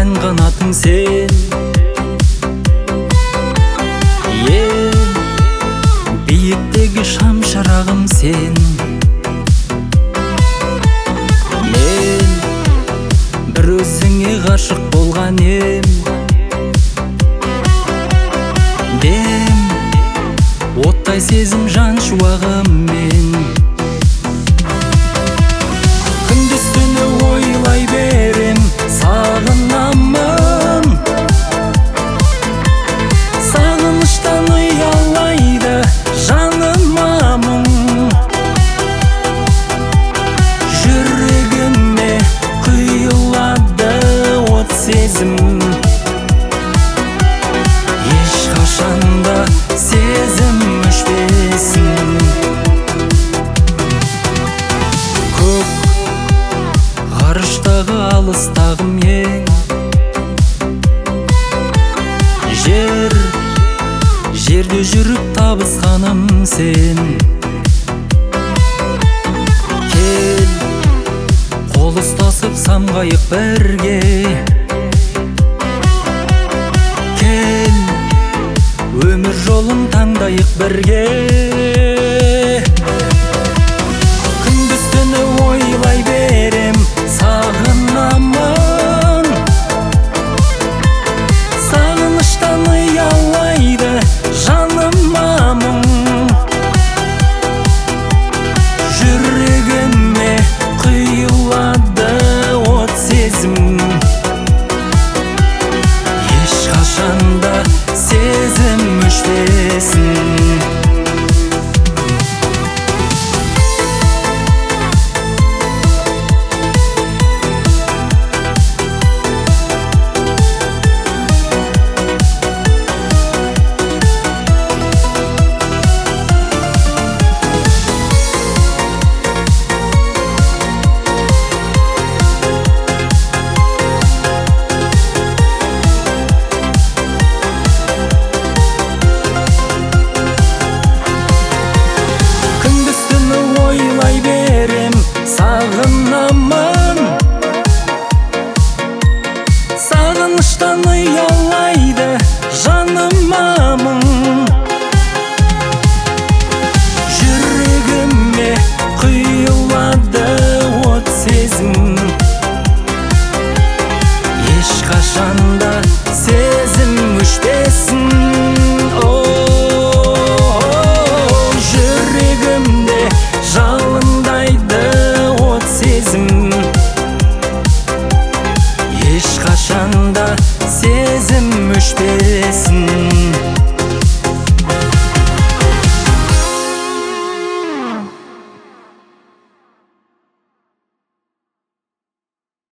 тән қанатың сен. Биіктегі шам шырағым сен. Мен бір өзіңе ғашық болған ем. Дем оттай сезім жан шуағыммен. Күндіз түні ойлай берем, сағынамын. Сағыныштан ұялайды жаныма мұң. Жүрегіме құйылады от сезім. Ешқашанда сезім өшпесін. Көк ғарыштағы алыстағым ең. Жерде жүріп табысқаным сен. Кел, қол ұстасып самғайық бірге. Кел, өмір жолын таңдайық бірге. Күндіз түні ойлай берем, сағынамын. Сағыныштан ұялайды жаныма мұң. Жүрегіме құйылады от сезім. Ешқашанда сезім өшпесін. Ойлай берем, сағынамын. Сағыныштан ұялайды жаныма мұң. Жүрегіме құйылады от сезім. Ешқашанда сезім өшпесін. Жүрегімде жалындайды от сезім. Ешқашанда сезім өшпесін.